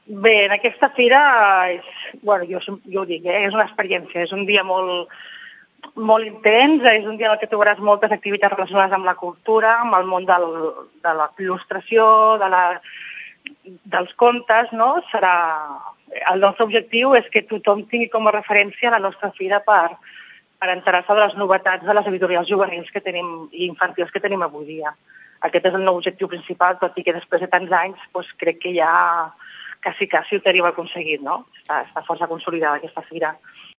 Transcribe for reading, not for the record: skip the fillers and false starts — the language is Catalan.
Bé, en aquesta fira, jo ho dic, és una experiència, és un dia molt intens, és un dia en què trobaràs moltes activitats relacionades amb la cultura, amb el món de la il·lustració, dels contes, no? El nostre objectiu és que tothom tingui com a referència la nostra fira per enterar-se de les novetats de les editorials juvenils que tenim i infantils que tenim avui dia. Aquest és el nou objectiu principal, tot i que després de tants anys crec que ja quasi ho tenim aconseguit, no? Està força consolidada aquesta fira.